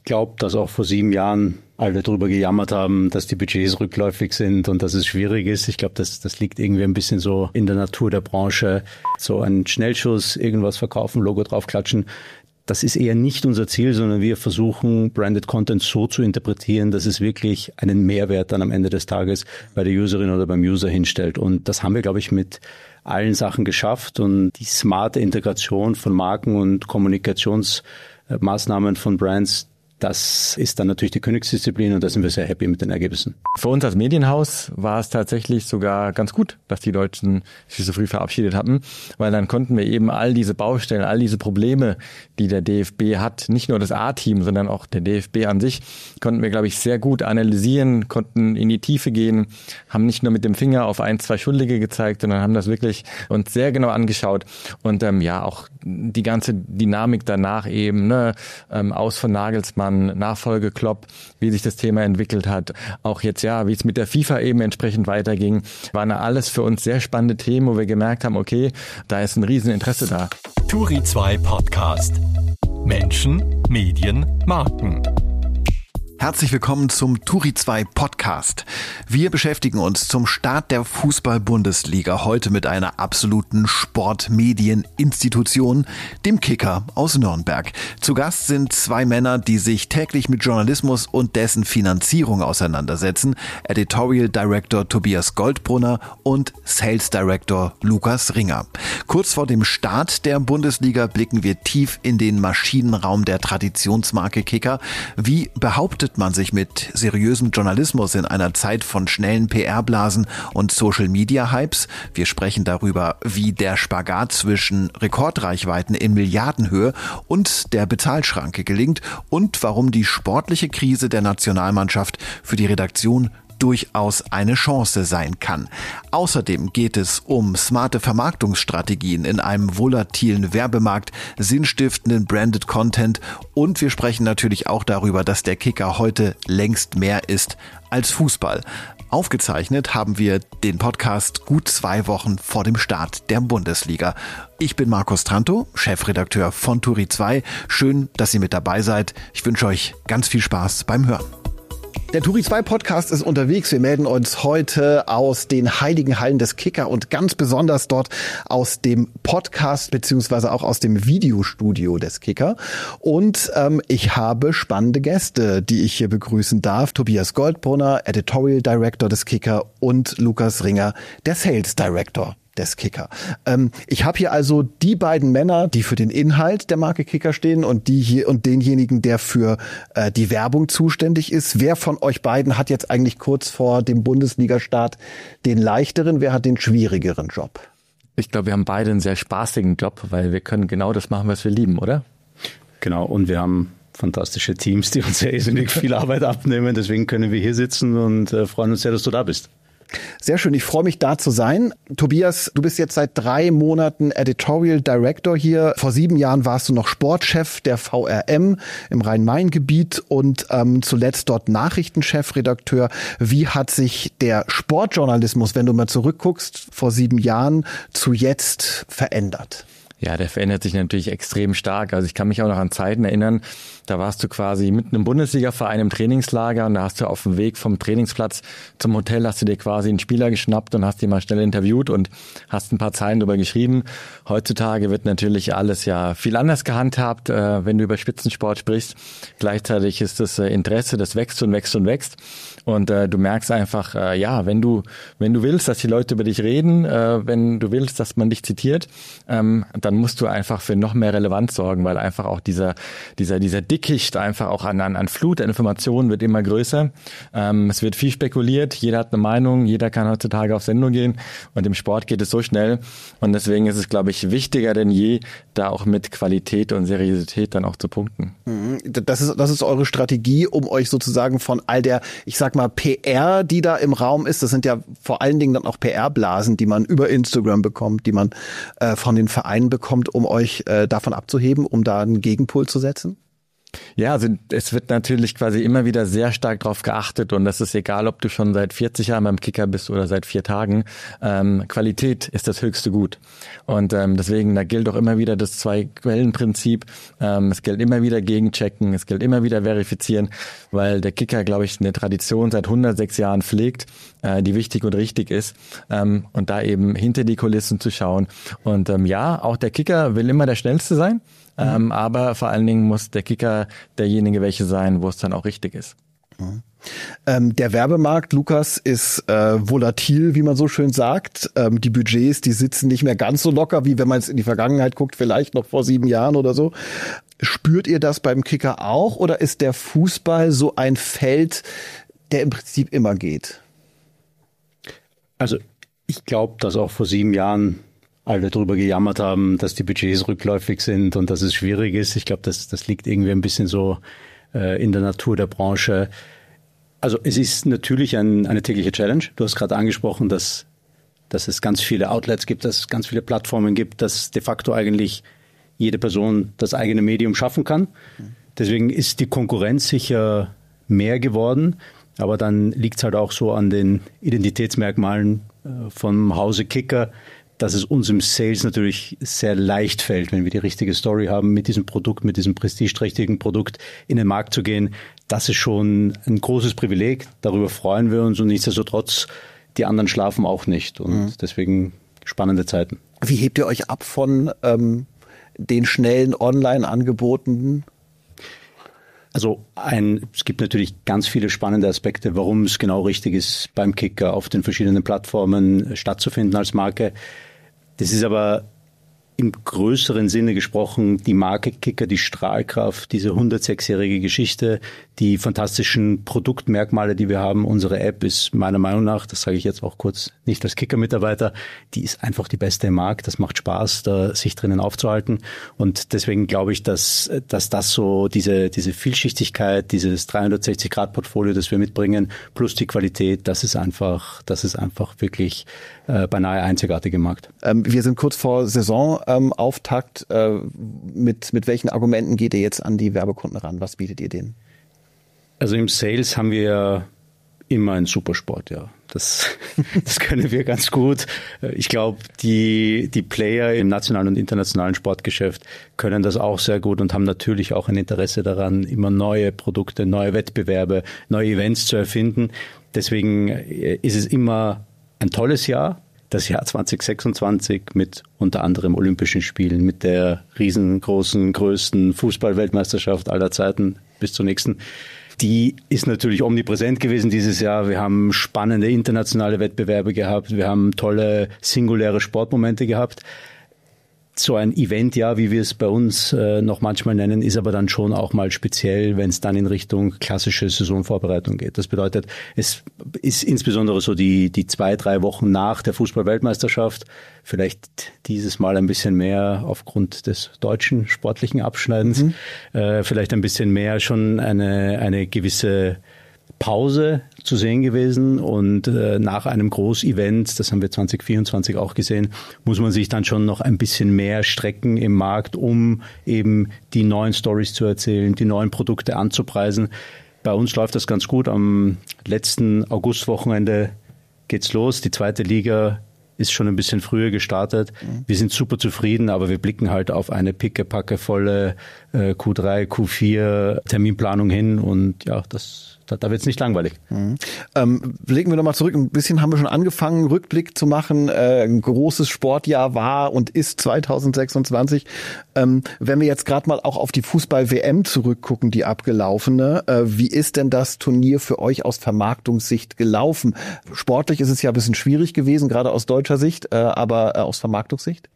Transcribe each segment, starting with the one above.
glaube, dass auch vor 7 Jahren alle darüber gejammert haben, dass die Budgets rückläufig sind und dass es schwierig ist. Ich glaube, das liegt irgendwie ein bisschen so in der Natur der Branche. So ein Schnellschuss, irgendwas verkaufen, Logo draufklatschen. Das ist eher nicht unser Ziel, sondern wir versuchen, Branded Content so zu interpretieren, dass es wirklich einen Mehrwert dann am Ende des Tages bei der Userin oder beim User hinstellt. Und das haben wir, glaube ich, mit allen Sachen geschafft. Und die smarte Integration von Marken und Kommunikationsmaßnahmen von Brands, das ist dann natürlich die Königsdisziplin und da sind wir sehr happy mit den Ergebnissen. Für uns als Medienhaus war es tatsächlich sogar ganz gut, dass die Deutschen sich so früh verabschiedet hatten, weil dann konnten wir eben all diese Baustellen, all diese Probleme, die der DFB hat, nicht nur das A-Team, sondern auch der DFB an sich, konnten wir, glaube ich, sehr gut analysieren, konnten in die Tiefe gehen, haben nicht nur mit dem Finger auf 1, 2 Schuldige gezeigt, sondern haben das wirklich uns sehr genau angeschaut und auch die ganze Dynamik danach eben, aus von Nagelsmann, Nachfolge Klopp, wie sich das Thema entwickelt hat, auch jetzt wie es mit der FIFA eben entsprechend weiterging, waren alles für uns sehr spannende Themen, wo wir gemerkt haben, okay, da ist ein Rieseninteresse da. Turi 2 Podcast. Menschen, Medien, Marken. Herzlich willkommen zum Turi 2 Podcast. Wir beschäftigen uns zum Start der Fußball-Bundesliga heute mit einer absoluten Sportmedieninstitution, dem Kicker aus Nürnberg. Zu Gast sind 2 Männer, die sich täglich mit Journalismus und dessen Finanzierung auseinandersetzen. Editorial Director Tobias Goldbrunner und Sales Director Lukas Ringer. Kurz vor dem Start der Bundesliga blicken wir tief in den Maschinenraum der Traditionsmarke Kicker. Wie behauptet man sich mit seriösem Journalismus in einer Zeit von schnellen PR-Blasen und Social-Media-Hypes? Wir sprechen darüber, wie der Spagat zwischen Rekordreichweiten in Milliardenhöhe und der Bezahlschranke gelingt und warum die sportliche Krise der Nationalmannschaft für die Redaktion durchaus eine Chance sein kann. Außerdem geht es um smarte Vermarktungsstrategien in einem volatilen Werbemarkt, sinnstiftenden Branded Content und wir sprechen natürlich auch darüber, dass der Kicker heute längst mehr ist als Fußball. Aufgezeichnet haben wir den Podcast gut 2 Wochen vor dem Start der Bundesliga. Ich bin Markus Trantow, Chefredakteur von Turi 2. Schön, dass ihr mit dabei seid. Ich wünsche euch ganz viel Spaß beim Hören. Der Turi 2 Podcast ist unterwegs. Wir melden uns heute aus den heiligen Hallen des Kicker und ganz besonders dort aus dem Podcast beziehungsweise auch aus dem Videostudio des Kicker. Und ich habe spannende Gäste, die ich hier begrüßen darf. Tobias Goldbrunner, Editorial Director des Kicker und Lukas Ringer, der Sales Director des Kicker. Ich habe hier also die beiden Männer, die für den Inhalt der Marke Kicker stehen und denjenigen, der für die Werbung zuständig ist. Wer von euch beiden hat jetzt eigentlich kurz vor dem Bundesliga-Start den leichteren, wer hat den schwierigeren Job? Ich glaube, wir haben beide einen sehr spaßigen Job, weil wir können genau das machen, was wir lieben, oder? Genau, und wir haben fantastische Teams, die uns sehr irrsinnig viel Arbeit abnehmen. Deswegen können wir hier sitzen und freuen uns sehr, dass du da bist. Sehr schön, ich freue mich, da zu sein. Tobias, du bist jetzt seit 3 Monaten Editorial Director hier. Vor 7 Jahren warst du noch Sportchef der VRM im Rhein-Main-Gebiet und zuletzt dort Nachrichtenchefredakteur. Wie hat sich der Sportjournalismus, wenn du mal zurückguckst, vor 7 Jahren zu jetzt verändert? Ja, der verändert sich natürlich extrem stark. Also ich kann mich auch noch an Zeiten erinnern, da warst du quasi mitten im Bundesliga-Verein im Trainingslager und da hast du auf dem Weg vom Trainingsplatz zum Hotel hast du dir quasi einen Spieler geschnappt und hast ihn mal schnell interviewt und hast ein paar Zeilen drüber geschrieben. Heutzutage wird natürlich alles ja viel anders gehandhabt, wenn du über Spitzensport sprichst. Gleichzeitig ist das Interesse, das wächst und wächst und wächst. Und du merkst einfach, wenn du willst, dass die Leute über dich reden, wenn du willst, dass man dich zitiert, dann musst du einfach für noch mehr Relevanz sorgen, weil einfach auch dieser Dickicht einfach auch an Flut der Informationen wird immer größer. Es wird viel spekuliert, jeder hat eine Meinung, jeder kann heutzutage auf Sendung gehen und im Sport geht es so schnell und deswegen ist es, glaube ich, wichtiger denn je, da auch mit Qualität und Seriosität dann auch zu punkten. Das ist eure Strategie, um euch sozusagen von all der, ich sag mal, PR, die da im Raum ist, das sind ja vor allen Dingen dann auch PR-Blasen, die man über Instagram bekommt, die man von den Vereinen bekommt, um euch davon abzuheben, um da einen Gegenpol zu setzen? Ja, also es wird natürlich quasi immer wieder sehr stark darauf geachtet und das ist egal, ob du schon seit 40 Jahren beim Kicker bist oder seit 4 Tagen. Qualität ist das höchste Gut. Und deswegen, da gilt auch immer wieder das Zwei-Quellen-Prinzip. Es gilt immer wieder gegenchecken, es gilt immer wieder verifizieren, weil der Kicker, glaube ich, eine Tradition seit 106 Jahren pflegt, die wichtig und richtig ist. Und da eben hinter die Kulissen zu schauen. Und ja, auch der Kicker will immer der Schnellste sein. Aber vor allen Dingen muss der Kicker derjenige welche sein, wo es dann auch richtig ist. Der Werbemarkt, Lukas, ist volatil, wie man so schön sagt. Die Budgets, die sitzen nicht mehr ganz so locker, wie wenn man es in die Vergangenheit guckt, vielleicht noch vor 7 Jahren oder so. Spürt ihr das beim Kicker auch oder ist der Fußball so ein Feld, der im Prinzip immer geht? Also ich glaube, dass auch vor 7 Jahren alle drüber gejammert haben, dass die Budgets rückläufig sind und dass es schwierig ist. Ich glaube, das liegt irgendwie ein bisschen so in der Natur der Branche. Also es ist natürlich eine tägliche Challenge. Du hast gerade angesprochen, dass es ganz viele Outlets gibt, dass es ganz viele Plattformen gibt, dass de facto eigentlich jede Person das eigene Medium schaffen kann. Deswegen ist die Konkurrenz sicher mehr geworden. Aber dann liegt es halt auch so an den Identitätsmerkmalen vom Hause Kicker, dass es uns im Sales natürlich sehr leicht fällt, wenn wir die richtige Story haben, mit diesem Produkt, mit diesem prestigeträchtigen Produkt in den Markt zu gehen. Das ist schon ein großes Privileg. Darüber freuen wir uns und nichtsdestotrotz, die anderen schlafen auch nicht. Und deswegen spannende Zeiten. Wie hebt ihr euch ab von den schnellen Online-Angeboten? Also es gibt natürlich ganz viele spannende Aspekte, warum es genau richtig ist, beim Kicker auf den verschiedenen Plattformen stattzufinden als Marke. Das ist aber im größeren Sinne gesprochen die Marke Kicker, die Strahlkraft, diese 106-jährige Geschichte, die fantastischen Produktmerkmale, die wir haben. Unsere App ist meiner Meinung nach, das sage ich jetzt auch kurz nicht als Kicker-Mitarbeiter, die ist einfach die beste im Markt. Das macht Spaß, da sich drinnen aufzuhalten. Und deswegen glaube ich, dass das so diese Vielschichtigkeit, dieses 360-Grad-Portfolio, das wir mitbringen, plus die Qualität, das ist einfach wirklich beinahe einzigartig im Markt. Wir sind kurz vor Saisonauftakt. Mit welchen Argumenten geht ihr jetzt an die Werbekunden ran? Was bietet ihr denen? Also im Sales haben wir immer einen Supersport, ja. Das können wir ganz gut. Ich glaube, die Player im nationalen und internationalen Sportgeschäft können das auch sehr gut und haben natürlich auch ein Interesse daran, immer neue Produkte, neue Wettbewerbe, neue Events zu erfinden. Deswegen ist es immer ein tolles Jahr. Das Jahr 2026 mit unter anderem Olympischen Spielen, mit der riesengroßen, größten Fußball-Weltmeisterschaft aller Zeiten bis zur nächsten. Die ist natürlich omnipräsent gewesen dieses Jahr. Wir haben spannende internationale Wettbewerbe gehabt. Wir haben tolle singuläre Sportmomente gehabt. So ein Eventjahr, wie wir es bei uns noch manchmal nennen, ist aber dann schon auch mal speziell, wenn es dann in Richtung klassische Saisonvorbereitung geht. Das bedeutet, es ist insbesondere so die 2-3 Wochen nach der Fußball-Weltmeisterschaft, vielleicht dieses Mal ein bisschen mehr aufgrund des deutschen sportlichen Abschneidens, vielleicht ein bisschen mehr schon eine gewisse Pause zu sehen gewesen und nach einem Großevent, das haben wir 2024 auch gesehen, muss man sich dann schon noch ein bisschen mehr strecken im Markt, um eben die neuen Stories zu erzählen, die neuen Produkte anzupreisen. Bei uns läuft das ganz gut. Am letzten Augustwochenende geht's los. Die 2. Liga ist schon ein bisschen früher gestartet. Wir sind super zufrieden, aber wir blicken halt auf eine pickepackevolle Q3, Q4 Terminplanung hin und ja, da wird's nicht langweilig. Blicken wir nochmal zurück. Ein bisschen haben wir schon angefangen, Rückblick zu machen. Ein großes Sportjahr war und ist 2026. Wenn wir jetzt gerade mal auch auf die Fußball-WM zurückgucken, die abgelaufene, wie ist denn das Turnier für euch aus Vermarktungssicht gelaufen? Sportlich ist es ja ein bisschen schwierig gewesen, gerade aus deutscher Sicht, aber aus Vermarktungssicht?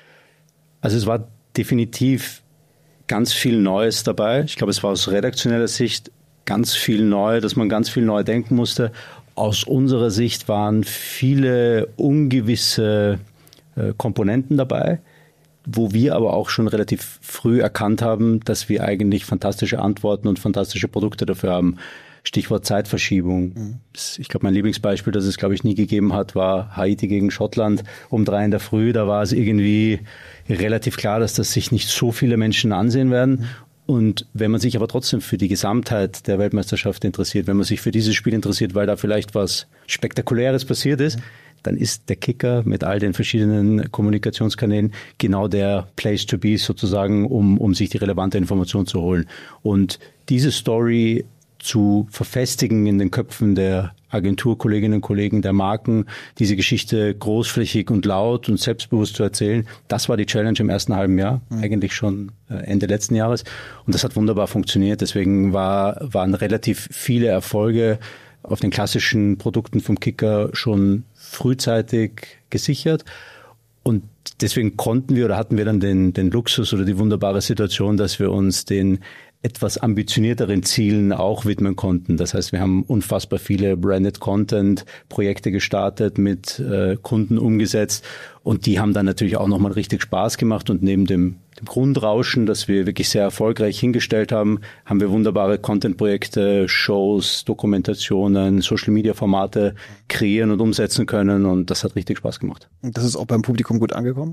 Also es war definitiv ganz viel Neues dabei. Ich glaube, es war aus redaktioneller Sicht ganz viel neu, dass man ganz viel neu denken musste. Aus unserer Sicht waren viele ungewisse Komponenten dabei, wo wir aber auch schon relativ früh erkannt haben, dass wir eigentlich fantastische Antworten und fantastische Produkte dafür haben. Stichwort Zeitverschiebung. Ich glaube, mein Lieblingsbeispiel, das es, glaube ich, nie gegeben hat, war Haiti gegen Schottland um 3 in der Früh. Da war es irgendwie relativ klar, dass das sich nicht so viele Menschen ansehen werden. Und wenn man sich aber trotzdem für die Gesamtheit der Weltmeisterschaft interessiert, wenn man sich für dieses Spiel interessiert, weil da vielleicht was Spektakuläres passiert ist, dann ist der Kicker mit all den verschiedenen Kommunikationskanälen genau der Place to be sozusagen, um sich die relevante Information zu holen. Und diese Story zu verfestigen in den Köpfen der Agenturkolleginnen und Kollegen, der Marken, diese Geschichte großflächig und laut und selbstbewusst zu erzählen, das war die Challenge im ersten halben Jahr, eigentlich schon Ende letzten Jahres. Und das hat wunderbar funktioniert. Deswegen waren relativ viele Erfolge auf den klassischen Produkten vom Kicker schon frühzeitig gesichert. Und deswegen hatten wir dann den Luxus oder die wunderbare Situation, dass wir uns den etwas ambitionierteren Zielen auch widmen konnten. Das heißt, wir haben unfassbar viele Branded Content Projekte gestartet, mit Kunden umgesetzt, und die haben dann natürlich auch nochmal richtig Spaß gemacht. Und neben dem Grundrauschen, das wir wirklich sehr erfolgreich hingestellt haben, haben wir wunderbare Content-Projekte, Shows, Dokumentationen, Social-Media-Formate kreieren und umsetzen können, und das hat richtig Spaß gemacht. Und das ist auch beim Publikum gut angekommen?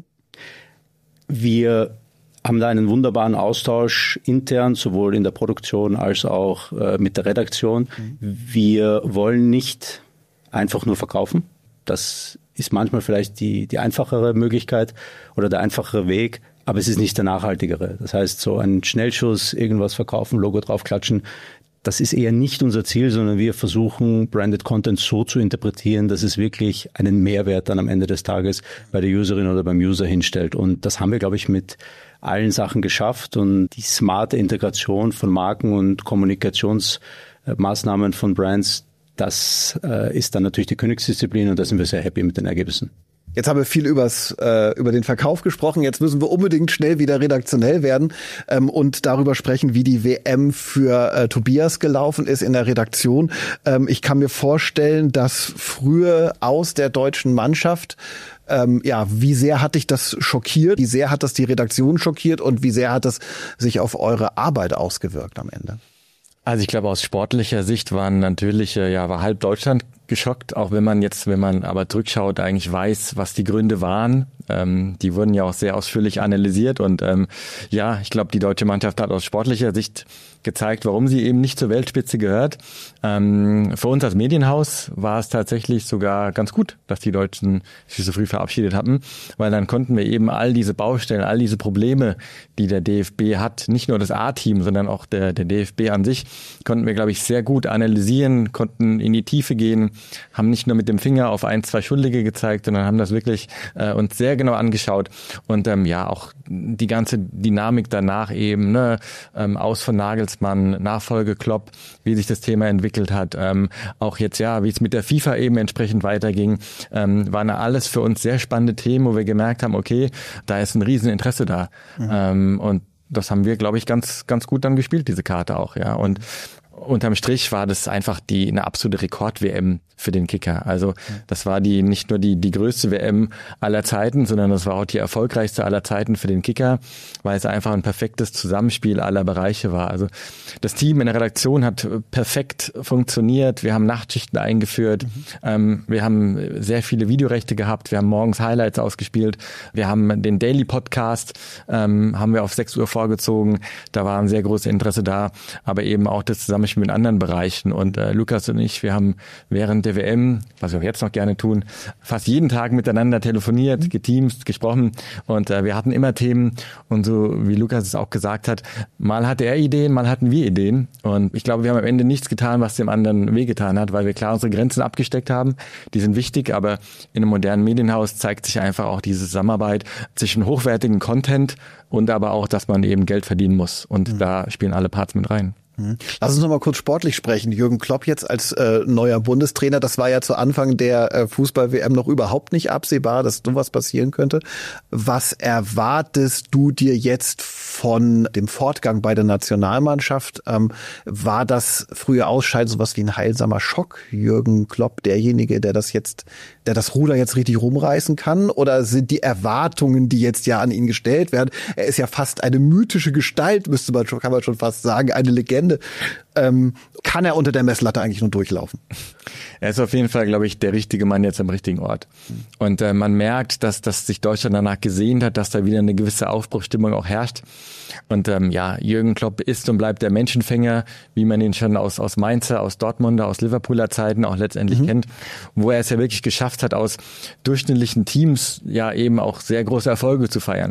Wir haben da einen wunderbaren Austausch intern, sowohl in der Produktion als auch mit der Redaktion. Wir wollen nicht einfach nur verkaufen. Das ist manchmal vielleicht die einfachere Möglichkeit oder der einfachere Weg, aber es ist nicht der nachhaltigere. Das heißt, so ein Schnellschuss, irgendwas verkaufen, Logo draufklatschen, das ist eher nicht unser Ziel, sondern wir versuchen, Branded Content so zu interpretieren, dass es wirklich einen Mehrwert dann am Ende des Tages bei der Userin oder beim User hinstellt. Und das haben wir, glaube ich, mit allen Sachen geschafft. Und die smarte Integration von Marken und Kommunikationsmaßnahmen von Brands, das ist dann natürlich die Königsdisziplin, und da sind wir sehr happy mit den Ergebnissen. Jetzt haben wir viel über den Verkauf gesprochen. Jetzt müssen wir unbedingt schnell wieder redaktionell werden und darüber sprechen, wie die WM für Tobias gelaufen ist in der Redaktion. Ich kann mir vorstellen, dass früher aus der deutschen Mannschaft, wie sehr hat dich das schockiert? Wie sehr hat das die Redaktion schockiert? Und wie sehr hat das sich auf eure Arbeit ausgewirkt am Ende? Also ich glaube, aus sportlicher Sicht war halb Deutschland geschockt, auch wenn man aber zurückschaut, eigentlich weiß, was die Gründe waren. Die wurden ja auch sehr ausführlich analysiert, und ich glaube, die deutsche Mannschaft hat aus sportlicher Sicht gezeigt, warum sie eben nicht zur Weltspitze gehört. Für uns als Medienhaus war es tatsächlich sogar ganz gut, dass die Deutschen sich so früh verabschiedet hatten, weil dann konnten wir eben all diese Baustellen, all diese Probleme, die der DFB hat, nicht nur das A-Team, sondern auch der DFB an sich, konnten wir, glaube ich, sehr gut analysieren, konnten in die Tiefe gehen, haben nicht nur mit dem Finger auf 1, 2 Schuldige gezeigt, sondern haben das wirklich uns sehr genau angeschaut. Und auch die ganze Dynamik danach eben, aus von Nagelsmann, Nachfolge Klopp, wie sich das Thema entwickelt hat, auch jetzt wie es mit der FIFA eben entsprechend weiterging, waren alles für uns sehr spannende Themen, wo wir gemerkt haben, okay, da ist ein Rieseninteresse da. Und das haben wir, glaube ich, ganz, ganz gut dann gespielt, diese Karte auch, ja. Und unterm Strich war das einfach eine absolute Rekord-WM für den Kicker. Also das war nicht nur die größte WM aller Zeiten, sondern das war auch die erfolgreichste aller Zeiten für den Kicker, weil es einfach ein perfektes Zusammenspiel aller Bereiche war. Also das Team in der Redaktion hat perfekt funktioniert. Wir haben Nachtschichten eingeführt. Wir haben sehr viele Videorechte gehabt. Wir haben morgens Highlights ausgespielt. Wir haben den Daily Podcast haben wir auf 6 Uhr vorgezogen. Da war ein sehr großes Interesse da, aber eben auch das Zusammenspiel mit anderen Bereichen. Und Lukas und ich, wir haben während der WM, was wir auch jetzt noch gerne tun, fast jeden Tag miteinander telefoniert, geteamst, gesprochen, und wir hatten immer Themen, und so wie Lukas es auch gesagt hat, mal hatte er Ideen, mal hatten wir Ideen, und ich glaube, wir haben am Ende nichts getan, was dem anderen wehgetan hat, weil wir klar unsere Grenzen abgesteckt haben, die sind wichtig, aber in einem modernen Medienhaus zeigt sich einfach auch diese Zusammenarbeit zwischen hochwertigen Content und aber auch, dass man eben Geld verdienen muss, und da spielen alle Parts mit rein. Lass uns noch mal kurz sportlich sprechen. Jürgen Klopp jetzt als neuer Bundestrainer, das war ja zu Anfang der Fußball-WM noch überhaupt nicht absehbar, dass sowas passieren könnte. Was erwartest du dir jetzt von dem Fortgang bei der Nationalmannschaft? War das frühe Ausscheiden sowas wie ein heilsamer Schock? Jürgen Klopp derjenige, der das Ruder jetzt richtig rumreißen kann? Oder sind die Erwartungen, die jetzt ja an ihn gestellt werden, er ist ja fast eine mythische Gestalt, kann man schon fast sagen, eine Legende. kann er unter der Messlatte eigentlich nur durchlaufen? Er ist auf jeden Fall, glaube ich, der richtige Mann jetzt am richtigen Ort. Und man merkt, dass sich Deutschland danach gesehnt hat, dass da wieder eine gewisse Aufbruchsstimmung auch herrscht. Und Jürgen Klopp ist und bleibt der Menschenfänger, wie man ihn schon aus Mainzer, aus Dortmunder, aus Liverpooler Zeiten auch letztendlich kennt, wo er es ja wirklich geschafft hat, aus durchschnittlichen Teams ja eben auch sehr große Erfolge zu feiern.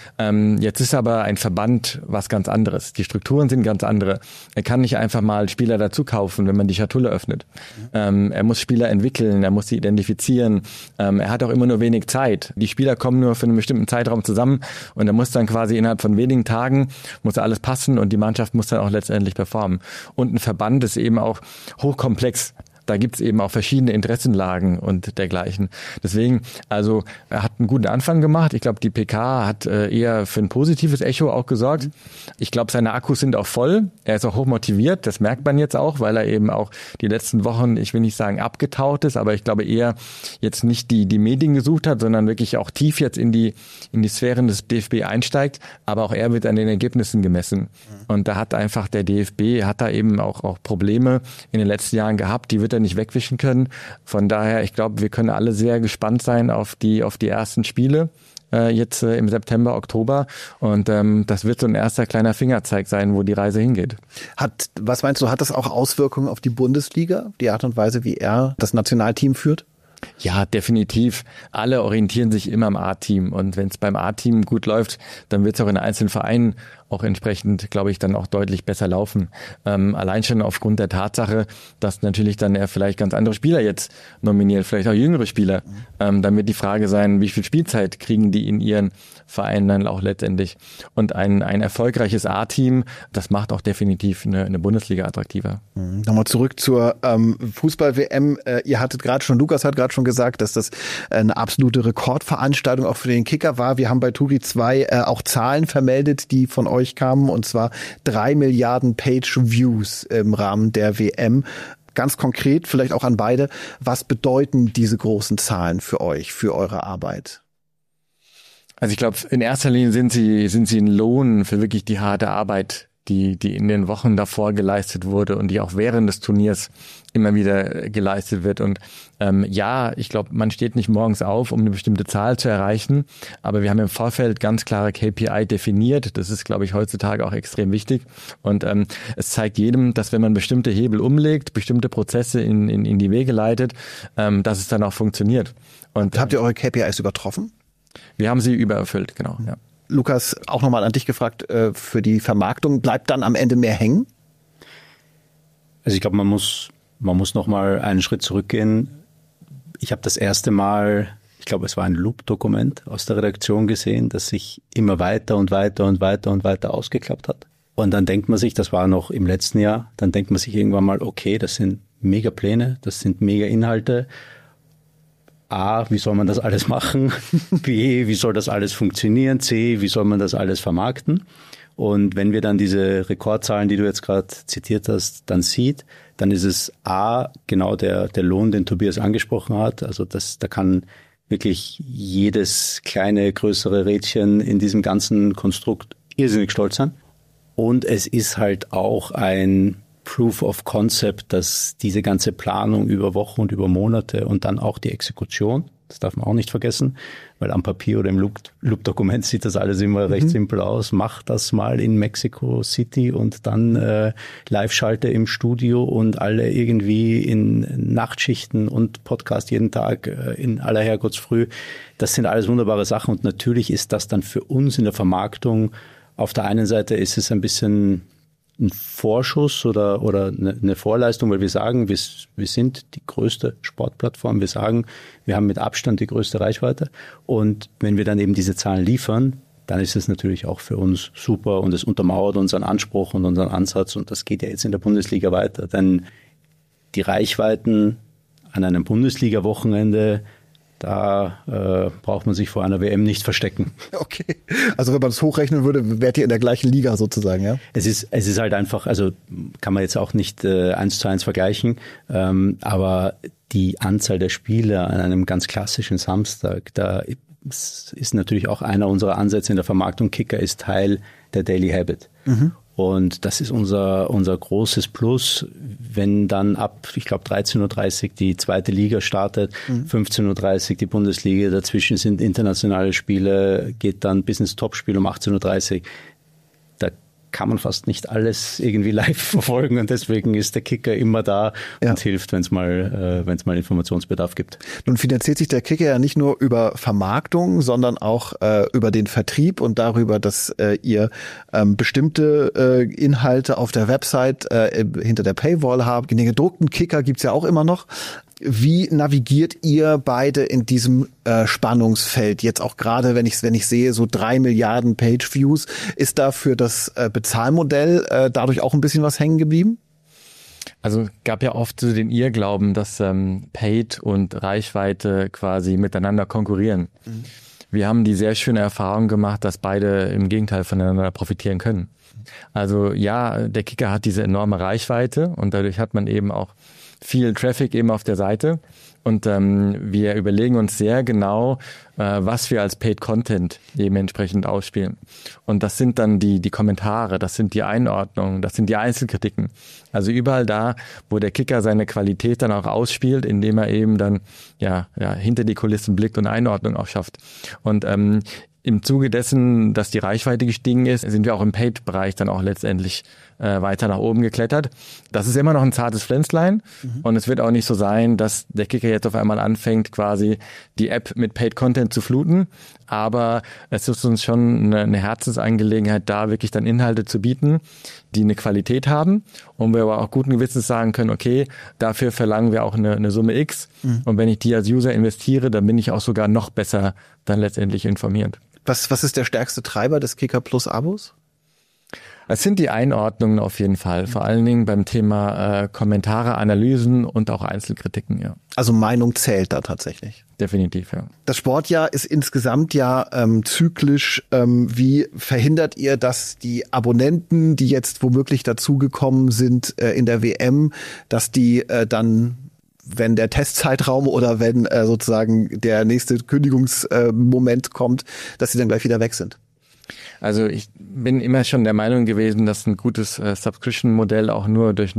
Jetzt ist aber ein Verband was ganz anderes. Die Strukturen sind ganz andere. Er kann nicht einfach mal Spieler dazu kaufen, wenn man die Schatulle öffnet. Er muss Spieler entwickeln, er muss sie identifizieren. Er hat auch immer nur wenig Zeit. Die Spieler kommen nur für einen bestimmten Zeitraum zusammen und er muss dann quasi innerhalb von wenigen Tagen muss alles passen und die Mannschaft muss dann auch letztendlich performen. Und ein Verband ist eben auch hochkomplex. Da gibt's eben auch verschiedene Interessenlagen und dergleichen. Deswegen, also er hat einen guten Anfang gemacht. Ich glaube, die PK hat eher für ein positives Echo auch gesorgt. Ich glaube, seine Akkus sind auch voll. Er ist auch hochmotiviert. Das merkt man jetzt auch, weil er eben auch die letzten Wochen, ich will nicht sagen abgetaucht ist, aber ich glaube eher jetzt nicht die Medien gesucht hat, sondern wirklich auch tief jetzt in die Sphären des DFB einsteigt. Aber auch er wird an den Ergebnissen gemessen. Und da hat einfach der DFB, hat da eben auch Probleme in den letzten Jahren gehabt. Die wird er nicht wegwischen können. Von daher, ich glaube, wir können alle sehr gespannt sein auf die ersten Spiele jetzt im September, Oktober. Und das wird so ein erster kleiner Fingerzeig sein, wo die Reise hingeht. Was meinst du, hat das auch Auswirkungen auf die Bundesliga, die Art und Weise, wie er das Nationalteam führt? Ja, definitiv. Alle orientieren sich immer am A-Team. Und wenn es beim A-Team gut läuft, dann wird es auch in einzelnen Vereinen auch entsprechend, glaube ich, dann auch deutlich besser laufen. Allein schon aufgrund der Tatsache, dass natürlich dann er vielleicht ganz andere Spieler jetzt nominiert, vielleicht auch jüngere Spieler. Dann wird die Frage sein, wie viel Spielzeit kriegen die in ihren Vereinen dann auch letztendlich. Und ein erfolgreiches A-Team, das macht auch definitiv eine Bundesliga attraktiver. Nochmal zurück zur Fußball-WM. Lukas hat gerade schon gesagt, dass das eine absolute Rekordveranstaltung auch für den Kicker war. Wir haben bei Turi 2 auch Zahlen vermeldet, die von euch kamen, und zwar 3 Milliarden Page-Views im Rahmen der WM. Ganz konkret, vielleicht auch an beide, was bedeuten diese großen Zahlen für euch, für eure Arbeit? Also ich glaube, in erster Linie sind sie ein Lohn für wirklich die harte Arbeit, die in den Wochen davor geleistet wurde und die auch während des Turniers immer wieder geleistet wird. Und ich glaube, man steht nicht morgens auf, um eine bestimmte Zahl zu erreichen, aber wir haben im Vorfeld ganz klare KPI definiert. Das ist, glaube ich, heutzutage auch extrem wichtig. Und es zeigt jedem, dass wenn man bestimmte Hebel umlegt, bestimmte Prozesse in die Wege leitet, dass es dann auch funktioniert. Und habt ihr eure KPIs übertroffen? Wir haben sie übererfüllt, genau, ja. Lukas, auch nochmal an dich gefragt, für die Vermarktung, bleibt dann am Ende mehr hängen? Also ich glaube, man muss nochmal einen Schritt zurückgehen. Ich habe das erste Mal, ich glaube, es war ein Loop-Dokument aus der Redaktion gesehen, das sich immer weiter und weiter und weiter und weiter ausgeklappt hat. Und dann denkt man sich, das war noch im letzten Jahr, dann denkt man sich irgendwann mal, okay, das sind mega Pläne, das sind mega Inhalte. A, wie soll man das alles machen? B, wie soll das alles funktionieren? C, wie soll man das alles vermarkten? Und wenn wir dann diese Rekordzahlen, die du jetzt gerade zitiert hast, dann sieht, dann ist es A, genau der Lohn, den Tobias angesprochen hat. Also da kann wirklich jedes kleine, größere Rädchen in diesem ganzen Konstrukt irrsinnig stolz sein. Und es ist halt auch ein Proof of Concept, dass diese ganze Planung über Wochen und über Monate und dann auch die Exekution, das darf man auch nicht vergessen, weil am Papier oder im Loop-Dokument sieht das alles immer recht simpel aus. Mach das mal in Mexico City und dann Live-Schalte im Studio und alle irgendwie in Nachtschichten und Podcast jeden Tag in aller Herrgottsfrüh. Das sind alles wunderbare Sachen und natürlich ist das dann für uns in der Vermarktung, auf der einen Seite ist es ein bisschen ein Vorschuss oder eine Vorleistung, weil wir sagen, wir sind die größte Sportplattform. Wir sagen, wir haben mit Abstand die größte Reichweite. Und wenn wir dann eben diese Zahlen liefern, dann ist es natürlich auch für uns super und es untermauert unseren Anspruch und unseren Ansatz. Und das geht ja jetzt in der Bundesliga weiter. Denn die Reichweiten an einem Bundesliga-Wochenende, da braucht man sich vor einer WM nicht verstecken. Okay. Also wenn man das hochrechnen würde, wärt ihr in der gleichen Liga sozusagen, ja? Es ist halt einfach, also kann man jetzt auch nicht 1:1 vergleichen, aber die Anzahl der Spieler an einem ganz klassischen Samstag, da ist natürlich auch einer unserer Ansätze in der Vermarktung. Kicker ist Teil der Daily Habit. Und das ist unser großes Plus, wenn dann ab, ich glaube, 13.30 Uhr die zweite Liga startet, 15.30 Uhr die Bundesliga, dazwischen sind internationale Spiele, geht dann bis ins Topspiel um 18.30 Uhr. Da kann man fast nicht alles irgendwie live verfolgen und deswegen ist der Kicker immer da und hilft, wenn es mal Informationsbedarf gibt. Nun finanziert sich der Kicker ja nicht nur über Vermarktung, sondern auch über den Vertrieb und darüber, dass ihr bestimmte Inhalte auf der Website hinter der Paywall habt. Den gedruckten Kicker gibt's ja auch immer noch. Wie navigiert ihr beide in diesem Spannungsfeld? Jetzt auch gerade, wenn ich sehe, so 3 Milliarden Page-Views, ist da für das Bezahlmodell dadurch auch ein bisschen was hängen geblieben? Also gab ja oft so den Irrglauben, dass Paid und Reichweite quasi miteinander konkurrieren. Wir haben die sehr schöne Erfahrung gemacht, dass beide im Gegenteil voneinander profitieren können. Also ja, der Kicker hat diese enorme Reichweite und dadurch hat man eben auch viel Traffic eben auf der Seite und wir überlegen uns sehr genau, was wir als Paid Content eben entsprechend ausspielen. Und das sind dann die Kommentare, das sind die Einordnungen, das sind die Einzelkritiken. Also überall da, wo der Kicker seine Qualität dann auch ausspielt, indem er eben dann ja hinter die Kulissen blickt und Einordnung auch schafft. Und im Zuge dessen, dass die Reichweite gestiegen ist, sind wir auch im Paid-Bereich dann auch letztendlich weiter nach oben geklettert. Das ist immer noch ein zartes Pflänzlein und es wird auch nicht so sein, dass der Kicker jetzt auf einmal anfängt, quasi die App mit Paid-Content zu fluten, aber es ist uns schon eine Herzensangelegenheit, da wirklich dann Inhalte zu bieten, die eine Qualität haben und wir aber auch guten Gewissens sagen können, okay, dafür verlangen wir auch eine Summe X und wenn ich die als User investiere, dann bin ich auch sogar noch besser dann letztendlich informiert. Was ist der stärkste Treiber des Kicker Plus Abos? Es sind die Einordnungen auf jeden Fall, vor allen Dingen beim Thema Kommentare, Analysen und auch Einzelkritiken, ja. Also Meinung zählt da tatsächlich. Definitiv, ja. Das Sportjahr ist insgesamt ja zyklisch. Wie verhindert ihr, dass die Abonnenten, die jetzt womöglich dazugekommen sind in der WM, dass die dann, wenn der Testzeitraum oder wenn sozusagen der nächste Kündigungsmoment kommt, dass sie dann gleich wieder weg sind? Also ich bin immer schon der Meinung gewesen, dass ein gutes Subscription-Modell auch nur durch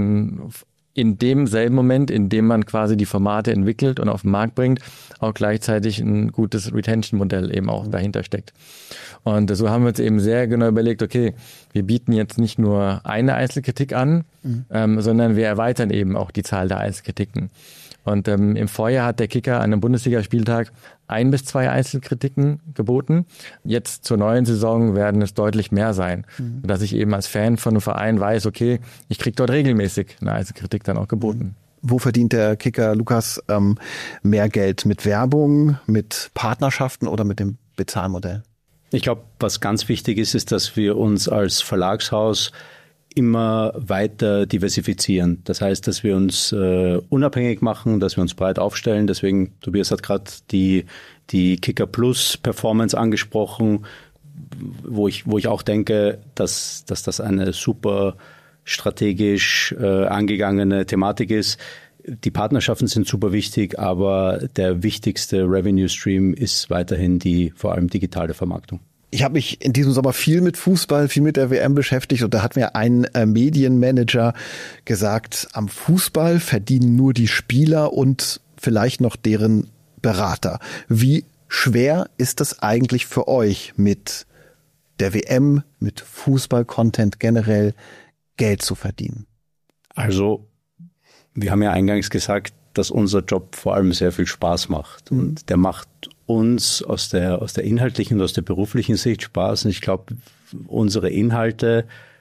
in demselben Moment, in dem man quasi die Formate entwickelt und auf den Markt bringt, auch gleichzeitig ein gutes Retention-Modell eben auch dahinter steckt. Und so haben wir uns eben sehr genau überlegt, okay, wir bieten jetzt nicht nur eine Einzelkritik an, sondern wir erweitern eben auch die Zahl der Einzelkritiken. Und im Vorjahr hat der Kicker an einem Bundesligaspieltag 1 bis 2 Einzelkritiken geboten. Jetzt zur neuen Saison werden es deutlich mehr sein, dass ich eben als Fan von einem Verein weiß, okay, ich kriege dort regelmäßig eine Einzelkritik dann auch geboten. Wo verdient der Kicker, Lukas, mehr Geld? Mit Werbung, mit Partnerschaften oder mit dem Bezahlmodell? Ich glaube, was ganz wichtig ist, dass wir uns als Verlagshaus immer weiter diversifizieren. Das heißt, dass wir uns unabhängig machen, dass wir uns breit aufstellen. Deswegen, Tobias hat gerade die Kicker Plus Performance angesprochen, wo ich auch denke, dass das eine super strategisch angegangene Thematik ist. Die Partnerschaften sind super wichtig, aber der wichtigste Revenue Stream ist weiterhin die vor allem digitale Vermarktung. Ich habe mich in diesem Sommer viel mit Fußball, viel mit der WM beschäftigt und da hat mir ein Medienmanager gesagt, am Fußball verdienen nur die Spieler und vielleicht noch deren Berater. Wie schwer ist das eigentlich für euch mit der WM, mit Fußball-Content generell Geld zu verdienen? Also, wir haben ja eingangs gesagt, dass unser Job vor allem sehr viel Spaß macht. Und der macht uns aus der inhaltlichen und aus der beruflichen Sicht Spaß. Und ich glaube, unsere Inhalte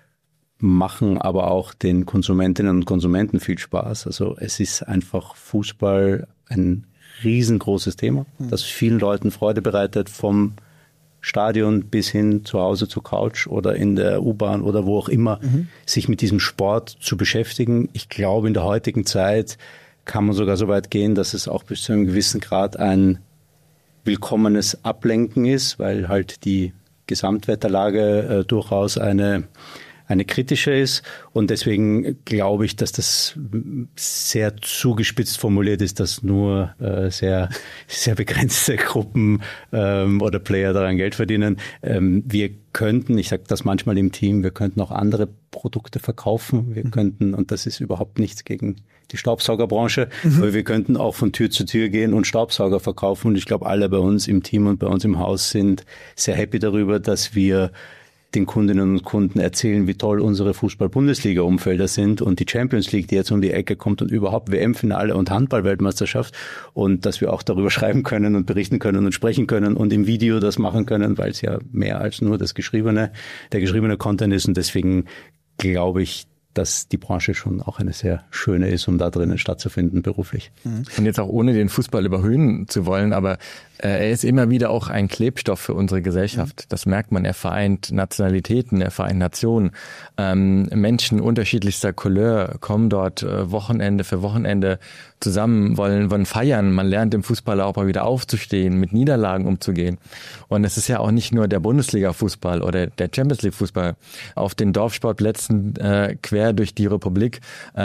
machen aber auch den Konsumentinnen und Konsumenten viel Spaß. Also es ist einfach Fußball ein riesengroßes Thema, das vielen Leuten Freude bereitet, vom Stadion bis hin zu Hause zur Couch oder in der U-Bahn oder wo auch immer, sich mit diesem Sport zu beschäftigen. Ich glaube, in der heutigen Zeit kann man sogar so weit gehen, dass es auch bis zu einem gewissen Grad ein willkommenes Ablenken ist, weil halt die Gesamtwetterlage durchaus eine eine kritische ist. Und deswegen glaube ich, dass das sehr zugespitzt formuliert ist, dass nur sehr, sehr begrenzte Gruppen oder Player daran Geld verdienen. Wir könnten, ich sage das manchmal im Team, wir könnten auch andere Produkte verkaufen. Wir könnten, und das ist überhaupt nichts gegen die Staubsaugerbranche, aber wir könnten auch von Tür zu Tür gehen und Staubsauger verkaufen. Und ich glaube, alle bei uns im Team und bei uns im Haus sind sehr happy darüber, dass wir den Kundinnen und Kunden erzählen, wie toll unsere Fußball-Bundesliga-Umfelder sind und die Champions League, die jetzt um die Ecke kommt und überhaupt WM-Finale und Handball-Weltmeisterschaft und dass wir auch darüber schreiben können und berichten können und sprechen können und im Video das machen können, weil es ja mehr als nur der geschriebene Content ist und deswegen glaube ich, dass die Branche schon auch eine sehr schöne ist, um da drinnen stattzufinden beruflich. Und jetzt auch ohne den Fußball überhöhen zu wollen, aber er ist immer wieder auch ein Klebstoff für unsere Gesellschaft. Das merkt man. Er vereint Nationalitäten, er vereint Nationen. Menschen unterschiedlichster Couleur kommen dort Wochenende für Wochenende zusammen, wollen feiern. Man lernt im Fußball auch mal wieder aufzustehen, mit Niederlagen umzugehen. Und es ist ja auch nicht nur der Bundesliga-Fußball oder der Champions-League-Fußball. Auf den Dorfsportplätzen quer durch die Republik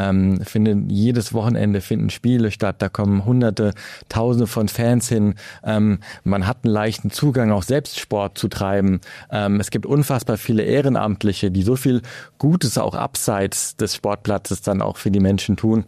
jedes Wochenende finden Spiele statt. Da kommen Hunderte, Tausende von Fans hin. Man hat einen leichten Zugang, auch selbst Sport zu treiben. Es gibt unfassbar viele Ehrenamtliche, die so viel Gutes auch abseits des Sportplatzes dann auch für die Menschen tun.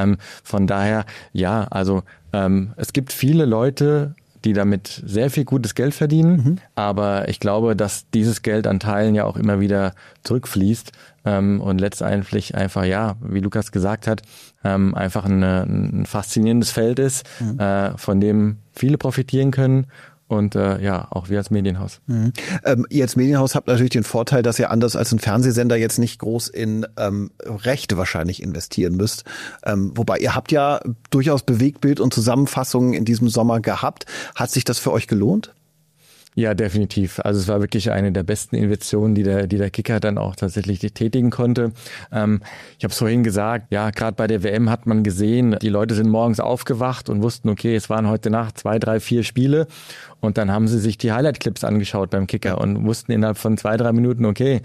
Von daher, ja, also es gibt viele Leute, die damit sehr viel gutes Geld verdienen, aber ich glaube, dass dieses Geld an Teilen ja auch immer wieder zurückfließt und letztendlich einfach, ja, wie Lukas gesagt hat, einfach ein faszinierendes Feld ist, von dem viele profitieren können. Und ja, auch wir als Medienhaus. Ihr als Medienhaus habt natürlich den Vorteil, dass ihr anders als ein Fernsehsender jetzt nicht groß in Rechte wahrscheinlich investieren müsst. Wobei ihr habt ja durchaus Bewegtbild und Zusammenfassungen in diesem Sommer gehabt. Hat sich das für euch gelohnt? Ja, definitiv. Also es war wirklich eine der besten Investitionen, die der Kicker dann auch tatsächlich tätigen konnte. Ich habe es vorhin gesagt, ja, gerade bei der WM hat man gesehen, die Leute sind morgens aufgewacht und wussten, okay, es waren heute Nacht 2, 3, 4 Spiele und dann haben sie sich die Highlight-Clips angeschaut beim Kicker und wussten innerhalb von 2, 3 Minuten, okay,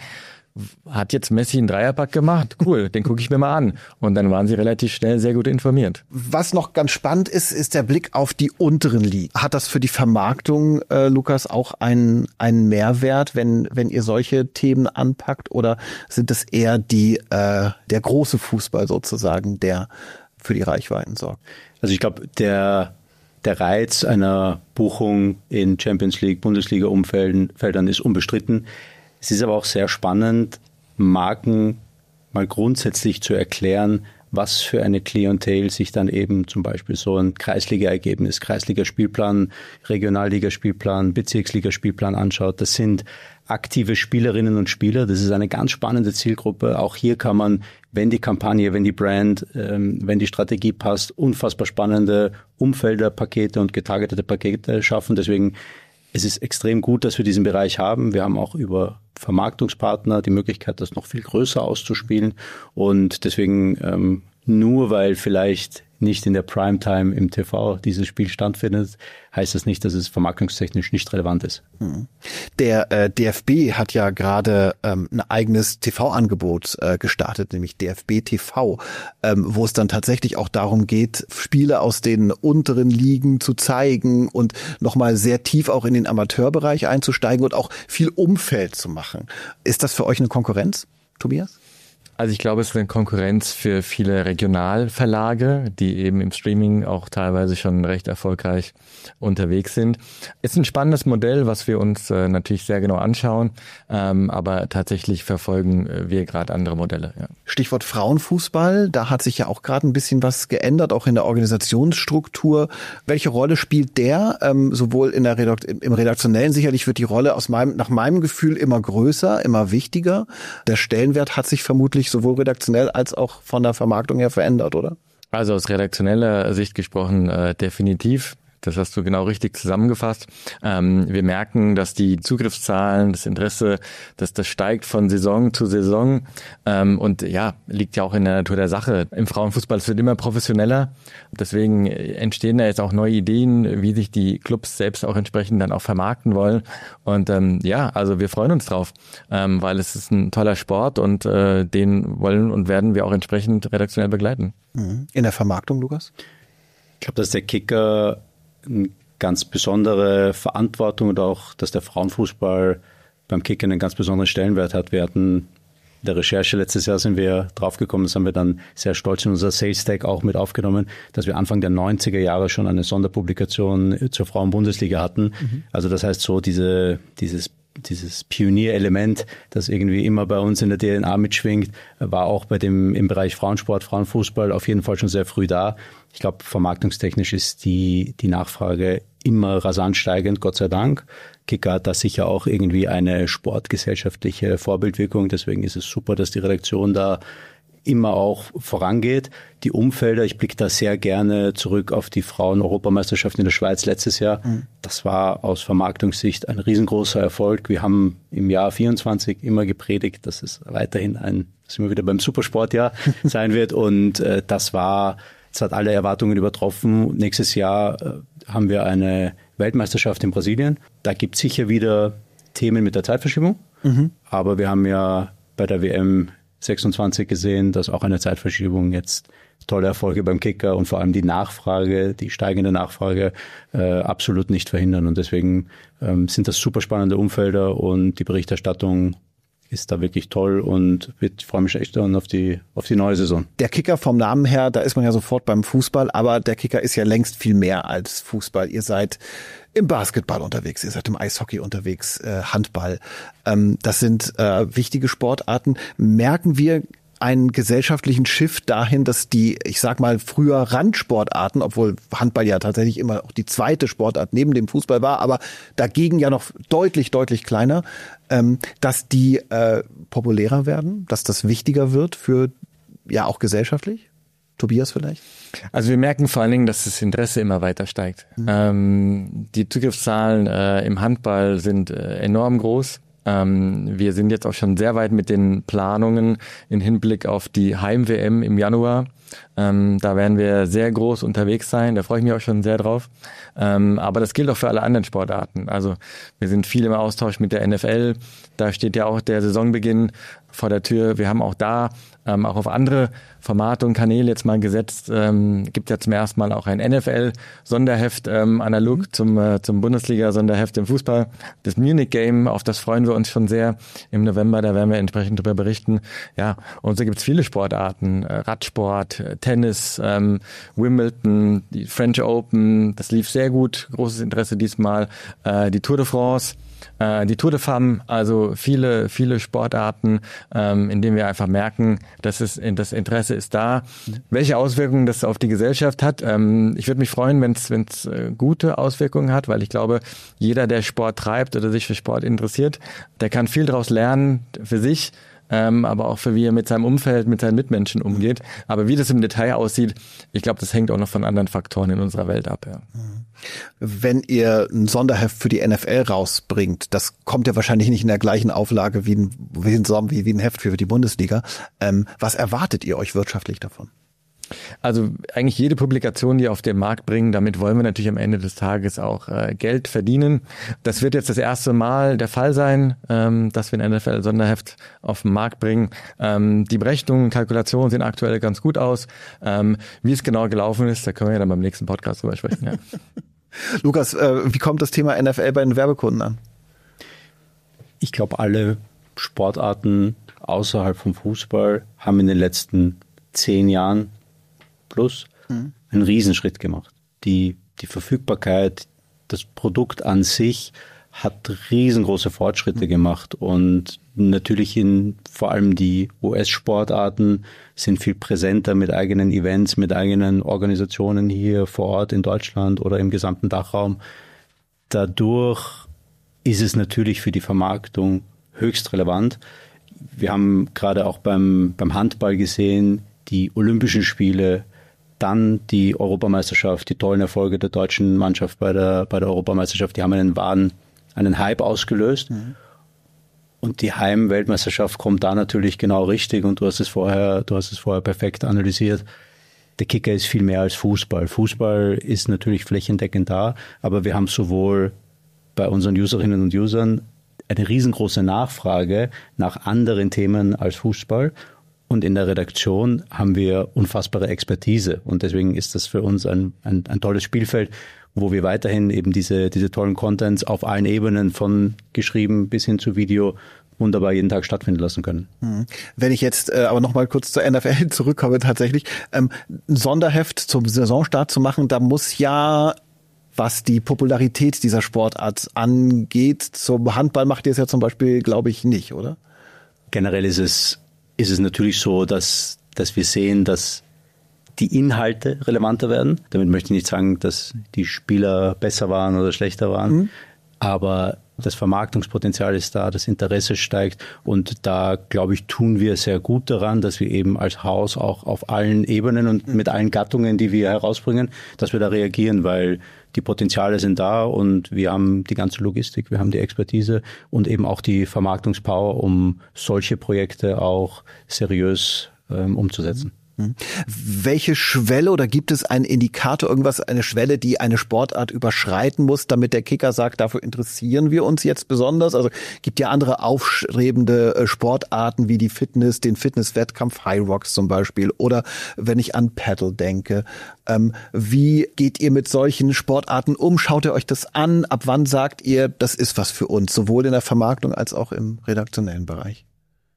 hat jetzt Messi einen Dreierpack gemacht? Cool, den gucke ich mir mal an. Und dann waren sie relativ schnell sehr gut informiert. Was noch ganz spannend ist, ist der Blick auf die unteren Ligen. Hat das für die Vermarktung, Lukas, auch einen Mehrwert, wenn ihr solche Themen anpackt? Oder sind es eher der große Fußball sozusagen, der für die Reichweiten sorgt? Also ich glaube, der Reiz einer Buchung in Champions League, Bundesliga-Umfeldern ist unbestritten. Es ist aber auch sehr spannend, Marken mal grundsätzlich zu erklären, was für eine Klientel sich dann eben zum Beispiel so ein Kreisliga-Ergebnis, Kreisligaspielplan, Regionalligaspielplan, Bezirksligaspielplan anschaut. Das sind aktive Spielerinnen und Spieler. Das ist eine ganz spannende Zielgruppe. Auch hier kann man, wenn die Kampagne, wenn die Brand, wenn die Strategie passt, unfassbar spannende Umfelder, Pakete und getargetete Pakete schaffen. Deswegen es ist extrem gut, dass wir diesen Bereich haben. Wir haben auch über Vermarktungspartner die Möglichkeit, das noch viel größer auszuspielen. Und deswegen, nur weil vielleicht nicht in der Primetime im TV dieses Spiel stattfindet, heißt das nicht, dass es vermarktungstechnisch nicht relevant ist. Der DFB hat ja gerade ein eigenes TV-Angebot gestartet, nämlich DFB TV, wo es dann tatsächlich auch darum geht, Spiele aus den unteren Ligen zu zeigen und nochmal sehr tief auch in den Amateurbereich einzusteigen und auch viel Umfeld zu machen. Ist das für euch eine Konkurrenz, Tobias? Also ich glaube, es ist eine Konkurrenz für viele Regionalverlage, die eben im Streaming auch teilweise schon recht erfolgreich unterwegs sind. Ist ein spannendes Modell, was wir uns natürlich sehr genau anschauen, aber tatsächlich verfolgen wir gerade andere Modelle. Ja. Stichwort Frauenfußball, da hat sich ja auch gerade ein bisschen was geändert, auch in der Organisationsstruktur. Welche Rolle spielt der? Sowohl im Redaktionellen sicherlich wird die Rolle nach meinem Gefühl immer größer, immer wichtiger. Der Stellenwert hat sich vermutlich sowohl redaktionell als auch von der Vermarktung her verändert, oder? Also aus redaktioneller Sicht gesprochen definitiv. Das hast du genau richtig zusammengefasst. Wir merken, dass die Zugriffszahlen, das Interesse, dass das steigt von Saison zu Saison. Und ja, liegt ja auch in der Natur der Sache. Im Frauenfußball, es wird immer professioneller. Deswegen entstehen da jetzt auch neue Ideen, wie sich die Clubs selbst auch entsprechend dann auch vermarkten wollen. Und also wir freuen uns drauf, weil es ist ein toller Sport und den wollen und werden wir auch entsprechend redaktionell begleiten. In der Vermarktung, Lukas? Ich glaube, dass der Kicker eine ganz besondere Verantwortung und auch, dass der Frauenfußball beim Kicker einen ganz besonderen Stellenwert hat. Wir hatten in der Recherche letztes Jahr sind wir draufgekommen, das haben wir dann sehr stolz in unser Sales Stack auch mit aufgenommen, dass wir Anfang der 90er Jahre schon eine Sonderpublikation zur Frauen-Bundesliga hatten. Also das heißt so dieses Pionierelement, das irgendwie immer bei uns in der DNA mitschwingt, war auch im Bereich Frauensport, Frauenfußball auf jeden Fall schon sehr früh da. Ich glaube, vermarktungstechnisch ist die Nachfrage immer rasant steigend, Gott sei Dank. Kicker hat da sicher auch irgendwie eine sportgesellschaftliche Vorbildwirkung. Deswegen ist es super, dass die Redaktion da immer auch vorangeht. Die Umfelder, ich blicke da sehr gerne zurück auf die Frauen-Europameisterschaft in der Schweiz letztes Jahr. Das war aus Vermarktungssicht ein riesengroßer Erfolg. Wir haben im Jahr 24 immer gepredigt, dass es weiterhin sind wir wieder beim Supersportjahr sein wird. Und das hat alle Erwartungen übertroffen. Nächstes Jahr haben wir eine Weltmeisterschaft in Brasilien. Da gibt es sicher wieder Themen mit der Zeitverschiebung. Aber wir haben ja bei der WM 26 gesehen, dass auch eine Zeitverschiebung jetzt tolle Erfolge beim Kicker und vor allem die steigende Nachfrage absolut nicht verhindern. Und deswegen sind das super spannende Umfelder und die Berichterstattung ist da wirklich toll und ich freue mich echt dann auf die neue Saison. Der Kicker vom Namen her, da ist man ja sofort beim Fußball, aber der Kicker ist ja längst viel mehr als Fußball. Ihr seid im Basketball unterwegs, ihr seid im Eishockey unterwegs, Handball. Das sind wichtige Sportarten. Merken wir einen gesellschaftlichen Shift dahin, dass die, ich sag mal, früher Randsportarten, obwohl Handball ja tatsächlich immer auch die zweite Sportart neben dem Fußball war, aber dagegen ja noch deutlich, deutlich kleiner, dass die populärer werden, dass das wichtiger wird für, ja, auch gesellschaftlich? Tobias vielleicht? Also wir merken vor allen Dingen, dass das Interesse immer weiter steigt. Die Zugriffszahlen im Handball sind enorm groß. Wir sind jetzt auch schon sehr weit mit den Planungen in Hinblick auf die Heim-WM im Januar. Da werden wir sehr groß unterwegs sein, da freue ich mich auch schon sehr drauf. Aber das gilt auch für alle anderen Sportarten. Also wir sind viel im Austausch mit der NFL, da steht ja auch der Saisonbeginn vor der Tür. Wir haben auch da auch auf andere Formate und Kanäle jetzt mal gesetzt. Gibt ja zum ersten Mal auch ein NFL-Sonderheft, analog zum Bundesliga-Sonderheft im Fußball. Das Munich-Game, auf das freuen wir uns schon sehr im November, da werden wir entsprechend darüber berichten. Ja, und so gibt's viele Sportarten, Radsport, Tennis, Wimbledon, die French Open, das lief sehr gut, großes Interesse diesmal, die Tour de France, die Tour de Femmes, also viele, viele Sportarten, in denen wir einfach merken, dass das Interesse ist da. Welche Auswirkungen das auf die Gesellschaft hat? Ich würde mich freuen, wenn es gute Auswirkungen hat, weil ich glaube, jeder, der Sport treibt oder sich für Sport interessiert, der kann viel daraus lernen für sich, aber auch für wie er mit seinem Umfeld, mit seinen Mitmenschen umgeht. Aber wie das im Detail aussieht, ich glaube, das hängt auch noch von anderen Faktoren in unserer Welt ab. Ja. Wenn ihr ein Sonderheft für die NFL rausbringt, das kommt ja wahrscheinlich nicht in der gleichen Auflage wie ein Heft für die Bundesliga. Was erwartet ihr euch wirtschaftlich davon? Also eigentlich jede Publikation, die wir auf den Markt bringen, damit wollen wir natürlich am Ende des Tages auch Geld verdienen. Das wird jetzt das erste Mal der Fall sein, dass wir ein NFL-Sonderheft auf den Markt bringen. Die Berechnungen, Kalkulationen sehen aktuell ganz gut aus. Wie es genau gelaufen ist, da können wir ja dann beim nächsten Podcast drüber sprechen. Ja. Lukas, wie kommt das Thema NFL bei den Werbekunden an? Ich glaube, alle Sportarten außerhalb vom Fußball haben in den letzten 10 Jahren plus einen Riesenschritt gemacht. Die Verfügbarkeit, das Produkt an sich hat riesengroße Fortschritte gemacht und natürlich vor allem die US-Sportarten sind viel präsenter mit eigenen Events, mit eigenen Organisationen hier vor Ort in Deutschland oder im gesamten Dachraum. Dadurch ist es natürlich für die Vermarktung höchst relevant. Wir haben gerade auch beim Handball gesehen, die Olympischen Spiele Dann die Europameisterschaft, die tollen Erfolge der deutschen Mannschaft bei der Europameisterschaft, die haben einen Hype ausgelöst. Mhm. Und die Heim-Weltmeisterschaft kommt da natürlich genau richtig und du hast es vorher perfekt analysiert. Der Kicker ist viel mehr als Fußball. Fußball ist natürlich flächendeckend da, aber wir haben sowohl bei unseren Userinnen und Usern eine riesengroße Nachfrage nach anderen Themen als Fußball. Und in der Redaktion haben wir unfassbare Expertise. Und deswegen ist das für uns ein tolles Spielfeld, wo wir weiterhin eben diese tollen Contents auf allen Ebenen von geschrieben bis hin zu Video wunderbar jeden Tag stattfinden lassen können. Wenn ich jetzt aber noch mal kurz zur NFL zurückkomme, tatsächlich ein Sonderheft zum Saisonstart zu machen, da muss ja, was die Popularität dieser Sportart angeht, zum Handball macht ihr es ja zum Beispiel, glaube ich, nicht, oder? Generell ist es natürlich so, dass wir sehen, dass die Inhalte relevanter werden. Damit möchte ich nicht sagen, dass die Spieler besser waren oder schlechter waren, aber das Vermarktungspotenzial ist da, das Interesse steigt und da, glaube ich, tun wir sehr gut daran, dass wir eben als Haus auch auf allen Ebenen und mit allen Gattungen, die wir herausbringen, dass wir da reagieren, weil die Potenziale sind da und wir haben die ganze Logistik, wir haben die Expertise und eben auch die Vermarktungspower, um solche Projekte auch seriös umzusetzen. Welche Schwelle oder gibt es einen Indikator, irgendwas, eine Schwelle, die eine Sportart überschreiten muss, damit der Kicker sagt, dafür interessieren wir uns jetzt besonders? Also gibt ja andere aufstrebende Sportarten wie den Fitnesswettkampf High Rocks zum Beispiel oder wenn ich an Paddle denke. Wie geht ihr mit solchen Sportarten um? Schaut ihr euch das an? Ab wann sagt ihr, das ist was für uns, sowohl in der Vermarktung als auch im redaktionellen Bereich?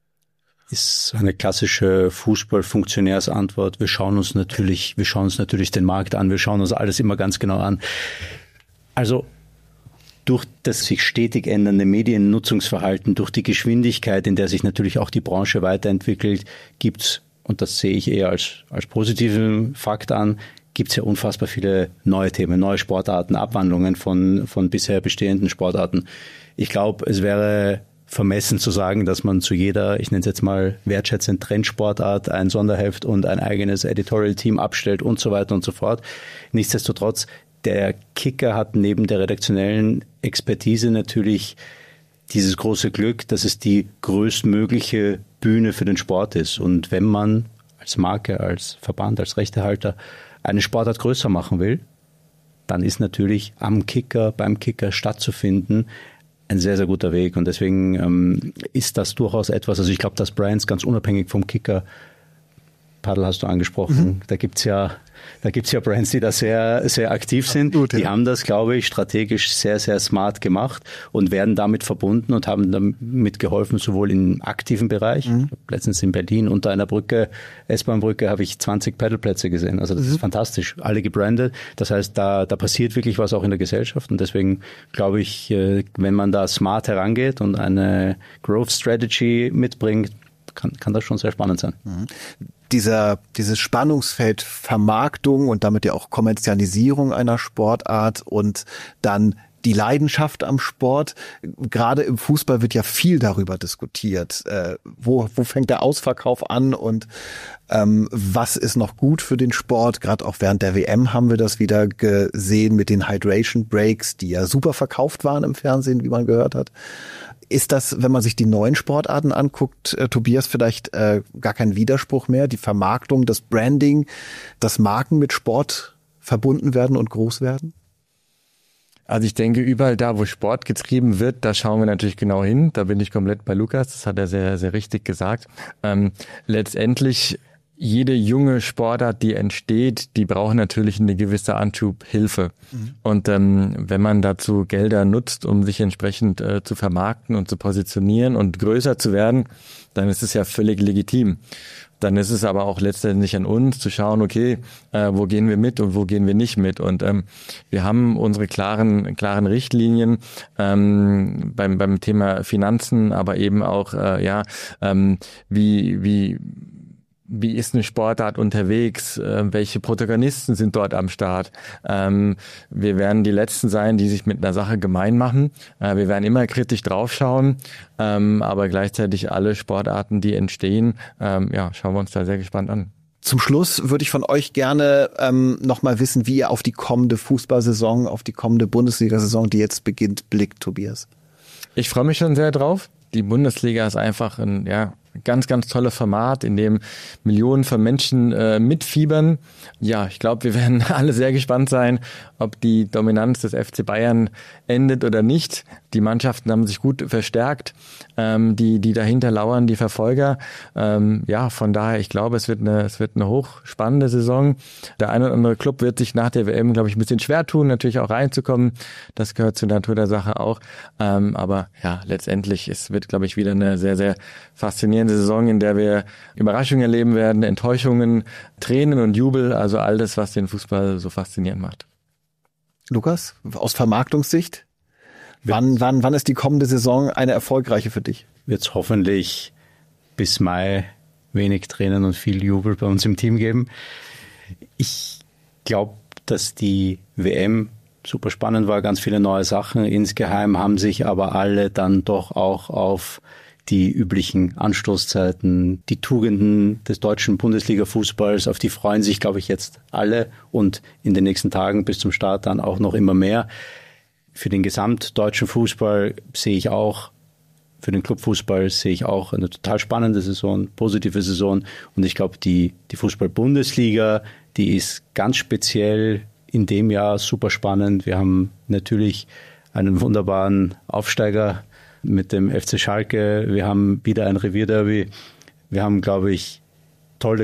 Ist eine klassische Fußball-Funktionärsantwort. Wir schauen uns natürlich den Markt an, wir schauen uns alles immer ganz genau an. Also durch das sich stetig ändernde Mediennutzungsverhalten, durch die Geschwindigkeit, in der sich natürlich auch die Branche weiterentwickelt, gibt's, und das sehe ich eher als positiven Fakt an, gibt's ja unfassbar viele neue Themen, neue Sportarten, Abwandlungen von bisher bestehenden Sportarten. Ich glaube, es wäre vermessen zu sagen, dass man zu jeder, ich nenne es jetzt mal wertschätzend Trendsportart, ein Sonderheft und ein eigenes Editorial-Team abstellt und so weiter und so fort. Nichtsdestotrotz, der Kicker hat neben der redaktionellen Expertise natürlich dieses große Glück, dass es die größtmögliche Bühne für den Sport ist. Und wenn man als Marke, als Verband, als Rechtehalter eine Sportart größer machen will, dann ist natürlich beim Kicker stattzufinden, ein sehr, sehr guter Weg und deswegen ist das durchaus etwas, also ich glaube, dass Brands ganz unabhängig vom Kicker, Paddle hast du angesprochen, da gibt's ja Brands, die da sehr, sehr aktiv sind. Absolut, ja. Die haben das, glaube ich, strategisch sehr, sehr smart gemacht und werden damit verbunden und haben damit geholfen, sowohl im aktiven Bereich. Letztens in Berlin unter einer Brücke, S-Bahn-Brücke, habe ich 20 Paddleplätze gesehen. Also das ist fantastisch. Alle gebrandet. Das heißt, da passiert wirklich was auch in der Gesellschaft und deswegen glaube ich, wenn man da smart herangeht und eine Growth Strategy mitbringt, kann das schon sehr spannend sein. Dieses Spannungsfeld Vermarktung und damit ja auch Kommerzialisierung einer Sportart und dann die Leidenschaft am Sport. Gerade im Fußball wird ja viel darüber diskutiert. Wo fängt der Ausverkauf an und was ist noch gut für den Sport? Gerade auch während der WM haben wir das wieder gesehen mit den Hydration Breaks, die ja super verkauft waren im Fernsehen, wie man gehört hat. Ist das, wenn man sich die neuen Sportarten anguckt, Tobias, vielleicht gar kein Widerspruch mehr? Die Vermarktung, das Branding, dass Marken mit Sport verbunden werden und groß werden? Also ich denke, überall da, wo Sport getrieben wird, da schauen wir natürlich genau hin. Da bin ich komplett bei Lukas, das hat er sehr, sehr richtig gesagt. Letztendlich jede junge Sportart, die entsteht, die braucht natürlich eine gewisse Anschubhilfe. Und wenn man dazu Gelder nutzt, um sich entsprechend zu vermarkten und zu positionieren und größer zu werden, dann ist es ja völlig legitim. Dann ist es aber auch letztendlich an uns zu schauen, okay, wo gehen wir mit und wo gehen wir nicht mit. Und wir haben unsere klaren Richtlinien beim Thema Finanzen, aber eben auch wie ist eine Sportart unterwegs? Welche Protagonisten sind dort am Start? Wir werden die Letzten sein, die sich mit einer Sache gemein machen. Wir werden immer kritisch draufschauen, aber gleichzeitig alle Sportarten, die entstehen, schauen wir uns da sehr gespannt an. Zum Schluss würde ich von euch gerne nochmal wissen, wie ihr auf die kommende Fußballsaison, auf die kommende Bundesliga-Saison, die jetzt beginnt, blickt, Tobias. Ich freue mich schon sehr drauf. Die Bundesliga ist einfach ein ganz, ganz tolles Format, in dem Millionen von Menschen mitfiebern. Ja, ich glaube, wir werden alle sehr gespannt sein, ob die Dominanz des FC Bayern endet oder nicht. Die Mannschaften haben sich gut verstärkt, die dahinter lauern, die Verfolger. Von daher, ich glaube, es wird eine hochspannende Saison. Der eine oder andere Club wird sich nach der WM, glaube ich, ein bisschen schwer tun, natürlich auch reinzukommen. Das gehört zur Natur der Sache auch. Aber ja, letztendlich, es wird, glaube ich, wieder eine sehr, sehr faszinierende Saison, in der wir Überraschungen erleben werden, Enttäuschungen, Tränen und Jubel, also all das, was den Fußball so faszinierend macht. Lukas, aus Vermarktungssicht, wann ist die kommende Saison eine erfolgreiche für dich? Wird es hoffentlich bis Mai wenig Tränen und viel Jubel bei uns im Team geben. Ich glaube, dass die WM super spannend war, ganz viele neue Sachen. Insgeheim haben sich aber alle dann doch auch auf die üblichen Anstoßzeiten, die Tugenden des deutschen Bundesliga-Fußballs, auf die freuen sich, glaube ich, jetzt alle und in den nächsten Tagen bis zum Start dann auch noch immer mehr. Für den gesamtdeutschen Fußball sehe ich auch, für den Clubfußball sehe ich auch eine total spannende Saison, positive Saison. Und ich glaube, die Fußball-Bundesliga, die ist ganz speziell in dem Jahr super spannend. Wir haben natürlich einen wunderbaren Aufsteiger mit dem FC Schalke. Wir haben wieder ein Revierderby. Wir haben, glaube ich, tolle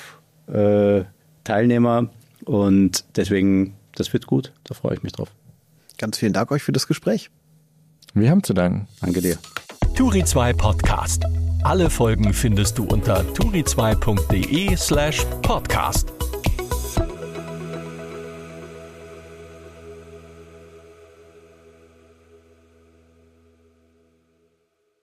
Club-Teilnehmer und deswegen, das wird gut. Da freue ich mich drauf. Ganz vielen Dank euch für das Gespräch. Wir haben zu danken. Danke dir. Turi 2 Podcast. Alle Folgen findest du unter turi2.de/podcast.